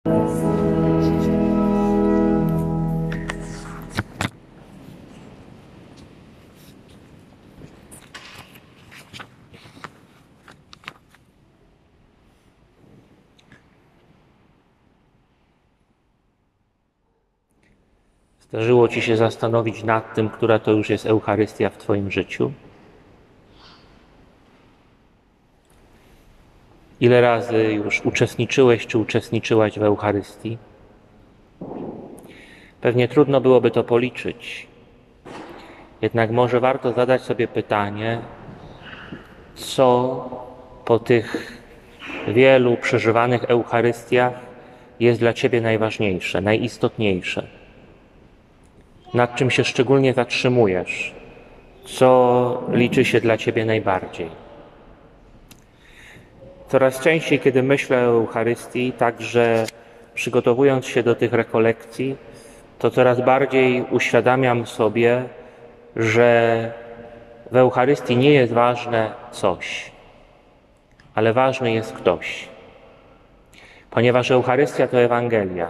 Zdarzyło Ci się zastanowić nad tym, która to już jest Eucharystia w Twoim życiu? Ile razy już uczestniczyłeś czy uczestniczyłaś w Eucharystii? Pewnie trudno byłoby to policzyć. Jednak może warto zadać sobie pytanie, co po tych wielu przeżywanych Eucharystiach jest dla Ciebie najważniejsze, najistotniejsze? Nad czym się szczególnie zatrzymujesz? Co liczy się dla Ciebie najbardziej? Coraz częściej, kiedy myślę o Eucharystii, także przygotowując się do tych rekolekcji, to coraz bardziej uświadamiam sobie, że w Eucharystii nie jest ważne coś, ale ważny jest ktoś. Ponieważ Eucharystia to Ewangelia.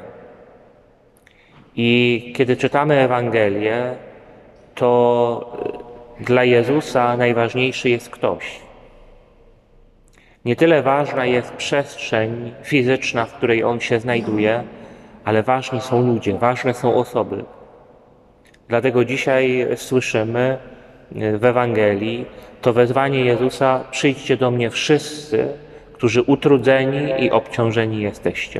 I kiedy czytamy Ewangelię, to dla Jezusa najważniejszy jest ktoś. Nie tyle ważna jest przestrzeń fizyczna, w której On się znajduje, ale ważni są ludzie, ważne są osoby. Dlatego dzisiaj słyszymy w Ewangelii to wezwanie Jezusa: przyjdźcie do mnie wszyscy, którzy utrudzeni i obciążeni jesteście.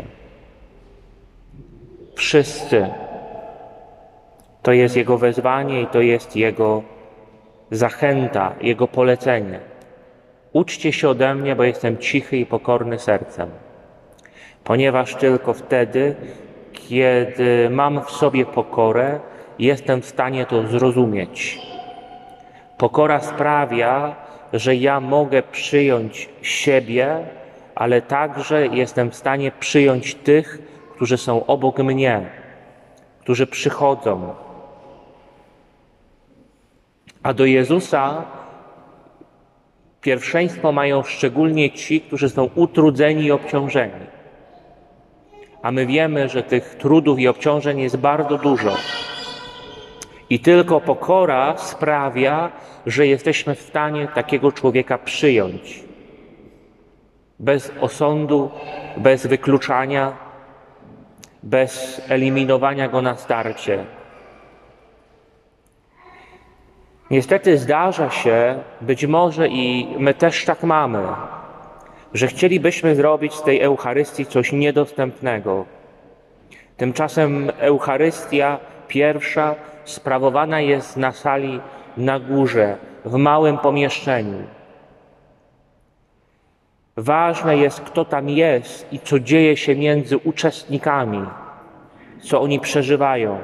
Wszyscy. To jest Jego wezwanie i to jest Jego zachęta, Jego polecenie. Uczcie się ode mnie, bo jestem cichy i pokorny sercem. Ponieważ tylko wtedy, kiedy mam w sobie pokorę, jestem w stanie to zrozumieć. Pokora sprawia, że ja mogę przyjąć siebie, ale także jestem w stanie przyjąć tych, którzy są obok mnie, którzy przychodzą. A do Jezusa pierwszeństwo mają szczególnie ci, którzy są utrudzeni i obciążeni. A my wiemy, że tych trudów i obciążeń jest bardzo dużo. I tylko pokora sprawia, że jesteśmy w stanie takiego człowieka przyjąć. Bez osądu, bez wykluczania, bez eliminowania go na starcie. Niestety zdarza się, być może i my też tak mamy, że chcielibyśmy zrobić z tej Eucharystii coś niedostępnego. Tymczasem Eucharystia pierwsza sprawowana jest na sali na górze, w małym pomieszczeniu. Ważne jest, kto tam jest i co dzieje się między uczestnikami, co oni przeżywają.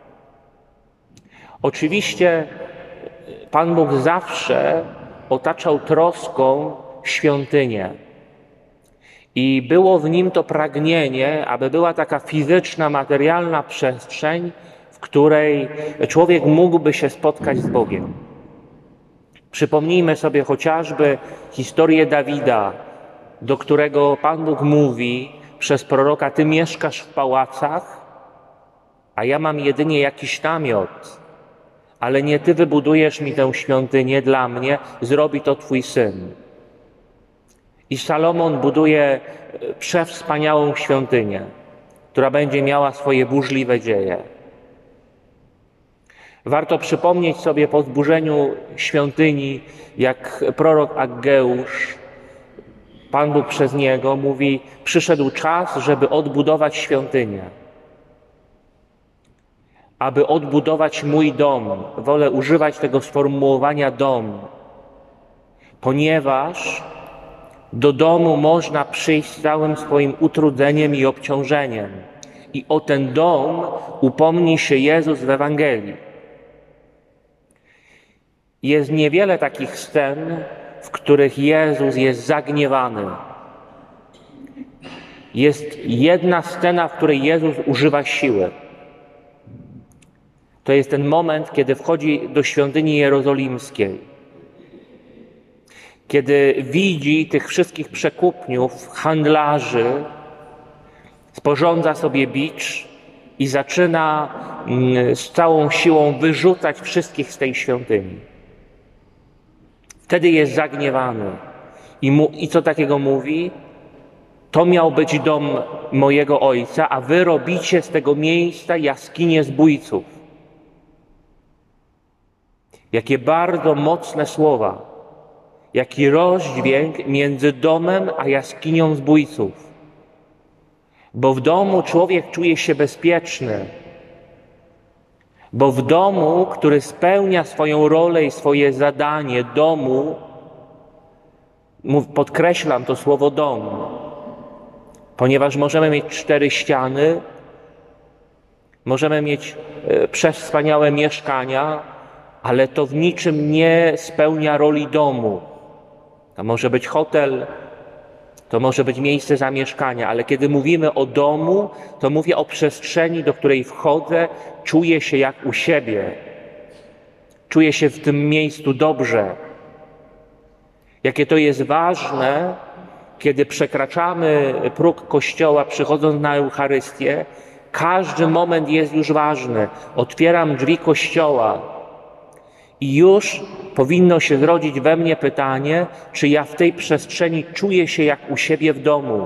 Oczywiście Pan Bóg zawsze otaczał troską świątynię i było w Nim to pragnienie, aby była taka fizyczna, materialna przestrzeń, w której człowiek mógłby się spotkać z Bogiem. Przypomnijmy sobie chociażby historię Dawida, do którego Pan Bóg mówi przez proroka: ty mieszkasz w pałacach, a ja mam jedynie jakiś namiot, ale nie ty wybudujesz mi tę świątynię dla mnie, zrobi to twój syn. I Salomon buduje przewspaniałą świątynię, która będzie miała swoje burzliwe dzieje. Warto przypomnieć sobie po zburzeniu świątyni, jak prorok Aggeusz, Pan Bóg przez niego mówi: przyszedł czas, żeby odbudować świątynię. Aby odbudować mój dom. Wolę używać tego sformułowania dom, ponieważ do domu można przyjść z całym swoim utrudzeniem i obciążeniem. I o ten dom upomni się Jezus w Ewangelii. Jest niewiele takich scen, w których Jezus jest zagniewany. Jest jedna scena, w której Jezus używa siły. To jest ten moment, kiedy wchodzi do świątyni jerozolimskiej. Kiedy widzi tych wszystkich przekupniów, handlarzy, Sporządza sobie bicz i zaczyna z całą siłą wyrzucać wszystkich z tej świątyni. Wtedy jest zagniewany. I co takiego mówi? To miał być dom mojego Ojca, a wy robicie z tego miejsca jaskinię zbójców. Jakie bardzo mocne słowa. Jaki rozdźwięk między domem a jaskinią zbójców. Bo w domu człowiek czuje się bezpieczny. Bo w domu, który spełnia swoją rolę i swoje zadanie domu, podkreślam to słowo dom, ponieważ możemy mieć 4 ściany, możemy mieć przewspaniałe mieszkania, ale to w niczym nie spełnia roli domu. To może być hotel, to może być miejsce zamieszkania, ale kiedy mówimy o domu, to mówię o przestrzeni, do której wchodzę, czuję się jak u siebie. Czuję się w tym miejscu dobrze. Jakie to jest ważne, kiedy przekraczamy próg Kościoła, przychodząc na Eucharystię, każdy moment jest już ważny. Otwieram drzwi Kościoła i już powinno się zrodzić we mnie pytanie, czy ja w tej przestrzeni czuję się jak u siebie w domu.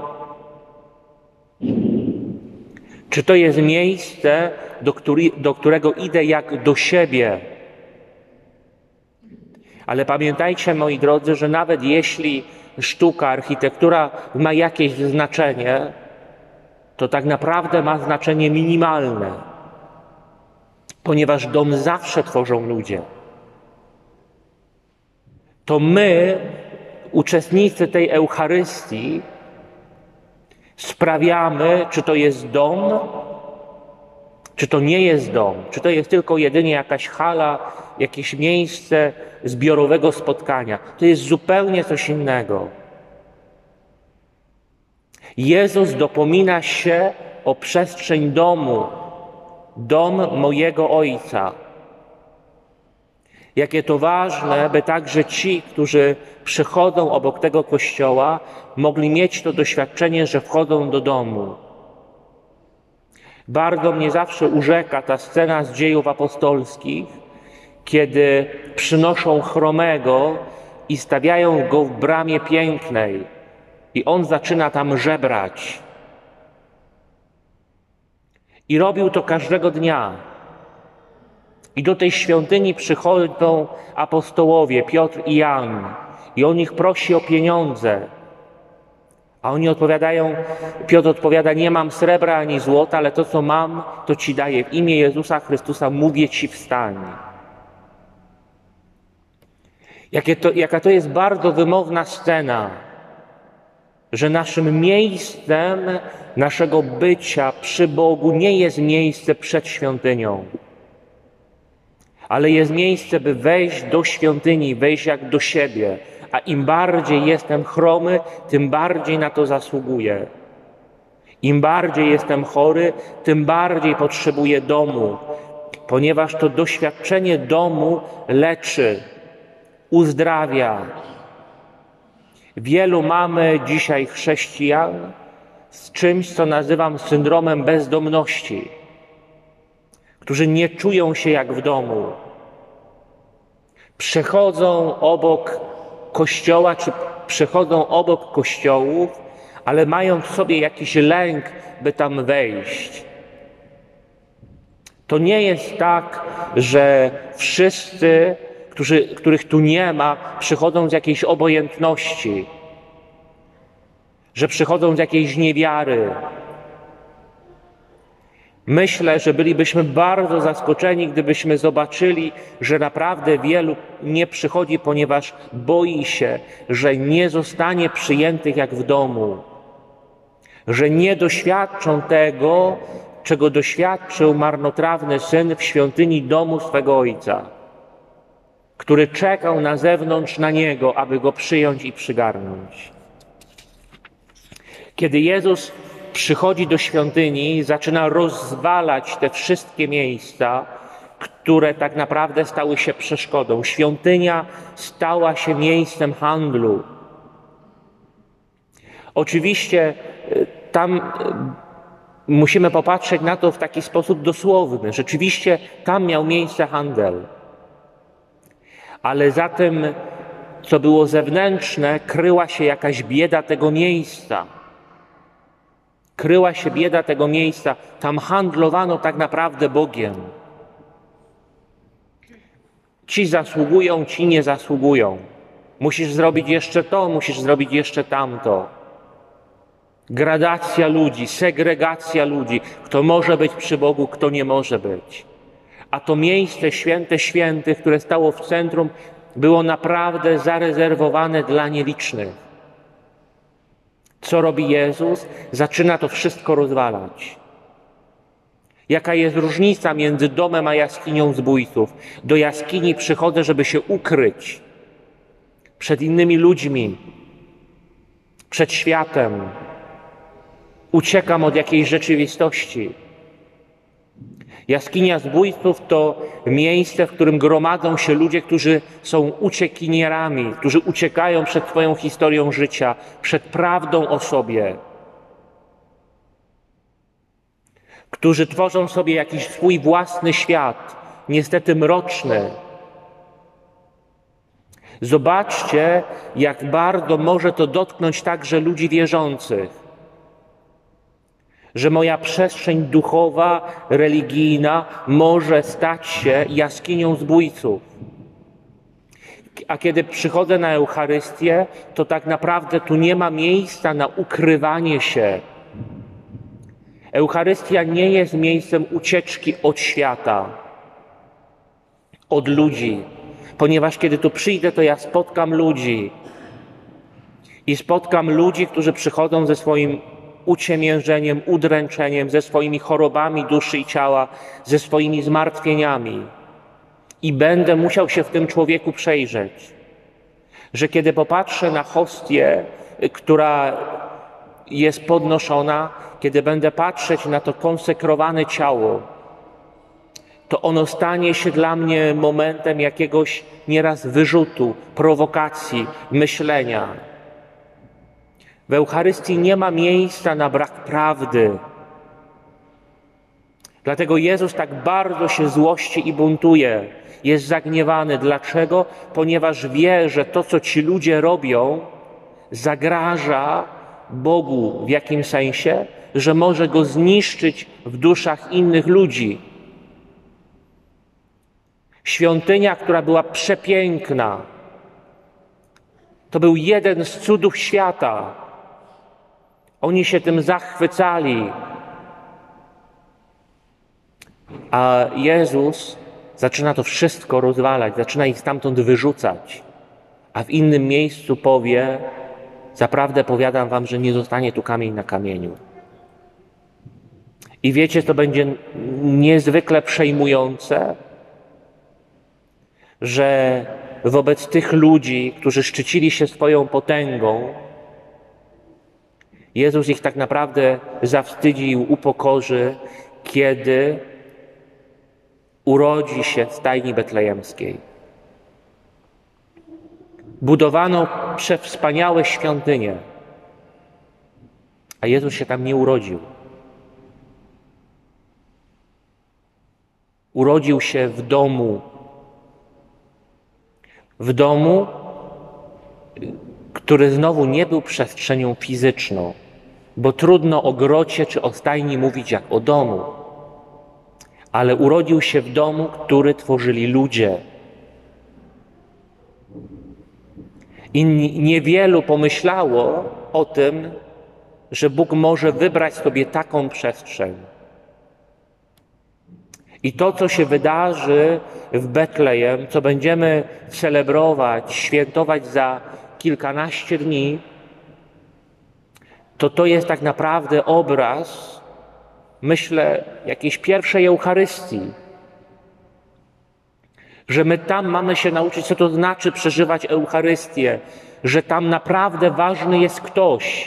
Czy to jest miejsce, do którego idę jak do siebie. Ale pamiętajcie, moi drodzy, że nawet jeśli sztuka, architektura ma jakieś znaczenie, to tak naprawdę ma znaczenie minimalne, ponieważ dom zawsze tworzą ludzie. To my, uczestnicy tej Eucharystii, sprawiamy, czy to jest dom, czy to nie jest dom, czy to jest tylko jedynie jakaś hala, jakieś miejsce zbiorowego spotkania. To jest zupełnie coś innego. Jezus dopomina się o przestrzeń domu, dom mojego Ojca. Jakie to ważne, by także ci, którzy przychodzą obok tego kościoła, mogli mieć to doświadczenie, że wchodzą do domu. Bardzo mnie zawsze urzeka ta scena z Dziejów Apostolskich, kiedy przynoszą chromego i stawiają go w bramie pięknej i on zaczyna tam żebrać. I robił to każdego dnia. I do tej świątyni przychodzą apostołowie Piotr i Jan i on ich prosi o pieniądze. A oni odpowiadają, Piotr odpowiada, nie mam srebra ani złota, ale to co mam, to ci daję. W imię Jezusa Chrystusa mówię ci wstań. Jaka to jest bardzo wymowna scena, że naszym miejscem naszego bycia przy Bogu nie jest miejsce przed świątynią, ale jest miejsce, by wejść do świątyni, wejść jak do siebie. A im bardziej jestem chromy, tym bardziej na to zasługuję. Im bardziej jestem chory, tym bardziej potrzebuję domu, ponieważ to doświadczenie domu leczy, uzdrawia. Wielu mamy dzisiaj chrześcijan z czymś, co nazywam syndromem bezdomności, którzy nie czują się jak w domu. Przechodzą obok kościoła, czy przechodzą obok kościołów, ale mają w sobie jakiś lęk, by tam wejść. To nie jest tak, że wszyscy, których tu nie ma, przychodzą z jakiejś obojętności, że przychodzą z jakiejś niewiary. Myślę, że bylibyśmy bardzo zaskoczeni, gdybyśmy zobaczyli, że naprawdę wielu nie przychodzi, ponieważ boi się, że nie zostanie przyjętych jak w domu, że nie doświadczą tego, czego doświadczył marnotrawny syn w świątyni domu swego ojca, który czekał na zewnątrz na niego, aby go przyjąć i przygarnąć. Kiedy Jezus przychodzi do świątyni, zaczyna rozwalać te wszystkie miejsca, które tak naprawdę stały się przeszkodą. Świątynia stała się miejscem handlu. Oczywiście tam musimy popatrzeć na to w taki sposób dosłowny. Rzeczywiście tam miał miejsce handel. Ale za tym, co było zewnętrzne, kryła się jakaś bieda tego miejsca. Kryła się bieda tego miejsca. Tam handlowano tak naprawdę Bogiem. Ci zasługują, ci nie zasługują. Musisz zrobić jeszcze to, musisz zrobić jeszcze tamto. Gradacja ludzi, segregacja ludzi. Kto może być przy Bogu, kto nie może być. A to miejsce święte świętych, które stało w centrum, było naprawdę zarezerwowane dla nielicznych. Co robi Jezus? Zaczyna to wszystko rozwalać. Jaka jest różnica między domem a jaskinią zbójców? Do jaskini przychodzę, żeby się ukryć przed innymi ludźmi, przed światem. Uciekam od jakiejś rzeczywistości. Jaskinia zbójców to miejsce, w którym gromadzą się ludzie, którzy są uciekinierami, którzy uciekają przed swoją historią życia, przed prawdą o sobie, którzy tworzą sobie jakiś swój własny świat, niestety mroczny. Zobaczcie, jak bardzo może to dotknąć także ludzi wierzących. Że moja przestrzeń duchowa, religijna może stać się jaskinią zbójców. A kiedy przychodzę na Eucharystię, to tak naprawdę tu nie ma miejsca na ukrywanie się. Eucharystia nie jest miejscem ucieczki od świata, od ludzi, ponieważ kiedy tu przyjdę, to ja spotkam ludzi. I spotkam ludzi, którzy przychodzą ze swoim uciemiężeniem, udręczeniem, ze swoimi chorobami duszy i ciała, ze swoimi zmartwieniami. I będę musiał się w tym człowieku przejrzeć. Że kiedy popatrzę na hostię, która jest podnoszona, kiedy będę patrzeć na to konsekrowane ciało, to ono stanie się dla mnie momentem jakiegoś nieraz wyrzutu, prowokacji, myślenia. W Eucharystii nie ma miejsca na brak prawdy. Dlatego Jezus tak bardzo się złości i buntuje. Jest zagniewany. Dlaczego? Ponieważ wie, że to, co ci ludzie robią, zagraża Bogu w jakim sensie, że może Go zniszczyć w duszach innych ludzi. Świątynia, która była przepiękna, to był jeden z cudów świata. Oni się tym zachwycali. A Jezus zaczyna to wszystko rozwalać, zaczyna ich stamtąd wyrzucać. A w innym miejscu powie: zaprawdę powiadam wam, że nie zostanie tu kamień na kamieniu. I wiecie, to będzie niezwykle przejmujące, że wobec tych ludzi, którzy szczycili się swoją potęgą, Jezus ich tak naprawdę zawstydzi i upokorzy, kiedy urodzi się w stajni betlejemskiej. Budowano przewspaniałe świątynie, a Jezus się tam nie urodził. Urodził się w domu, który znowu nie był przestrzenią fizyczną, bo trudno o grocie czy o stajni mówić jak o domu, ale urodził się w domu, który tworzyli ludzie. I niewielu pomyślało o tym, że Bóg może wybrać sobie taką przestrzeń. I to, co się wydarzy w Betlejem, co będziemy celebrować, świętować za kilkanaście dni, to jest tak naprawdę obraz, myślę, jakiejś pierwszej Eucharystii. Że my tam mamy się nauczyć, co to znaczy przeżywać Eucharystię, że tam naprawdę ważny jest ktoś.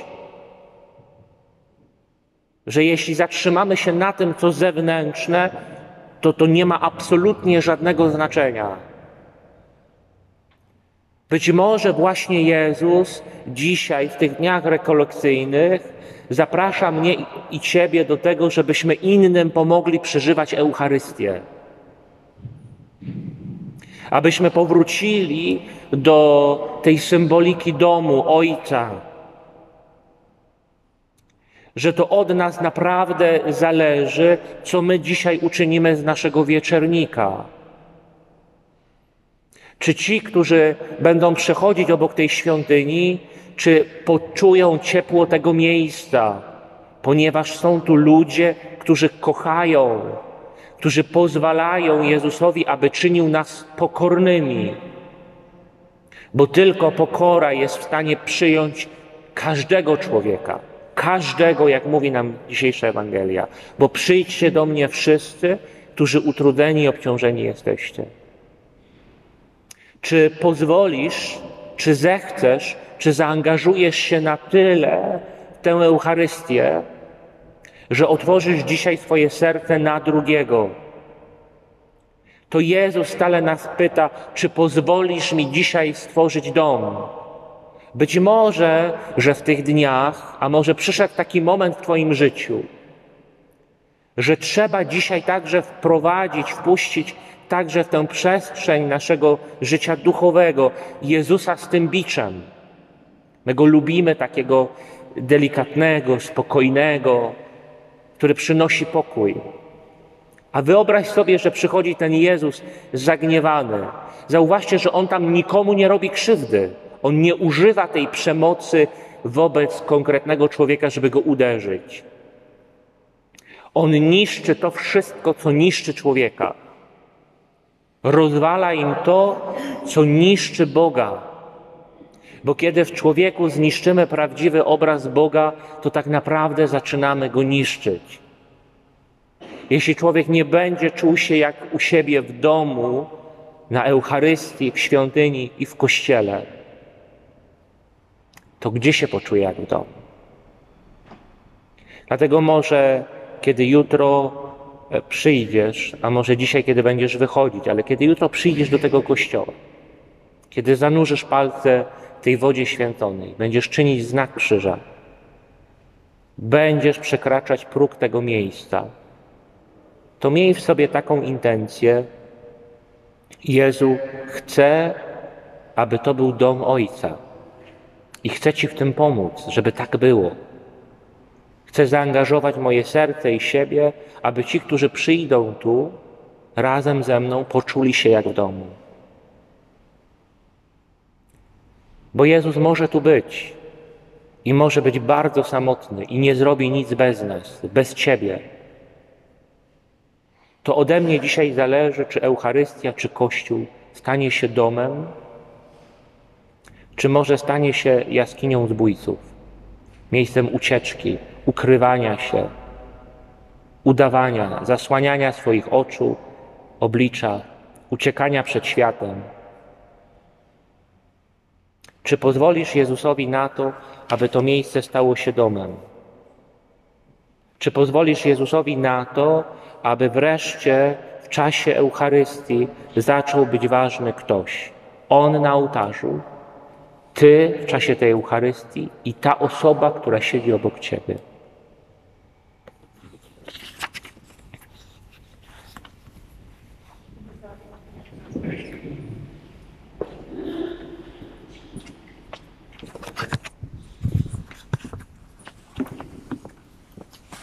Że jeśli zatrzymamy się na tym, co zewnętrzne, to nie ma absolutnie żadnego znaczenia. Być może właśnie Jezus dzisiaj, w tych dniach rekolekcyjnych, zaprasza mnie i Ciebie do tego, żebyśmy innym pomogli przeżywać Eucharystię. Abyśmy powrócili do tej symboliki domu Ojca. Że to od nas naprawdę zależy, co my dzisiaj uczynimy z naszego wieczernika. Czy ci, którzy będą przechodzić obok tej świątyni, czy poczują ciepło tego miejsca, ponieważ są tu ludzie, którzy kochają, którzy pozwalają Jezusowi, aby czynił nas pokornymi. Bo tylko pokora jest w stanie przyjąć każdego człowieka. Każdego, jak mówi nam dzisiejsza Ewangelia. Bo przyjdźcie do mnie wszyscy, którzy utrudnieni i obciążeni jesteście. Czy pozwolisz, czy zechcesz, czy zaangażujesz się na tyle w tę Eucharystię, że otworzysz dzisiaj swoje serce na drugiego? To Jezus stale nas pyta, czy pozwolisz mi dzisiaj stworzyć dom? Być może, że w tych dniach, a może przyszedł taki moment w Twoim życiu, że trzeba dzisiaj także wpuścić także w tę przestrzeń naszego życia duchowego Jezusa z tym biczem. My Go lubimy takiego delikatnego, spokojnego, który przynosi pokój. A wyobraź sobie, że przychodzi ten Jezus zagniewany. Zauważcie, że On tam nikomu nie robi krzywdy. On nie używa tej przemocy wobec konkretnego człowieka, żeby go uderzyć. On niszczy to wszystko, co niszczy człowieka. Rozwala im to, co niszczy Boga. Bo kiedy w człowieku zniszczymy prawdziwy obraz Boga, to tak naprawdę zaczynamy go niszczyć. Jeśli człowiek nie będzie czuł się jak u siebie w domu, na Eucharystii, w świątyni i w kościele, to gdzie się poczuje jak w domu? Dlatego może, kiedy jutro przyjdziesz, a może dzisiaj, kiedy będziesz wychodzić, ale kiedy jutro przyjdziesz do tego kościoła, kiedy zanurzysz palce w tej wodzie święconej, będziesz czynić znak krzyża, będziesz przekraczać próg tego miejsca, to miej w sobie taką intencję: Jezu, chcę, aby to był dom Ojca i chcę Ci w tym pomóc, żeby tak było. Chcę zaangażować moje serce i siebie, aby ci, którzy przyjdą tu razem ze mną, poczuli się jak w domu. Bo Jezus może tu być i może być bardzo samotny i nie zrobi nic bez nas, bez Ciebie. To ode mnie dzisiaj zależy, czy Eucharystia, czy Kościół stanie się domem, czy może stanie się jaskinią zbójców, miejscem ucieczki, ukrywania się, udawania, zasłaniania swoich oczu, oblicza, uciekania przed światem. Czy pozwolisz Jezusowi na to, aby to miejsce stało się domem? Czy pozwolisz Jezusowi na to, aby wreszcie w czasie Eucharystii zaczął być ważny ktoś? On na ołtarzu, Ty w czasie tej Eucharystii i ta osoba, która siedzi obok Ciebie.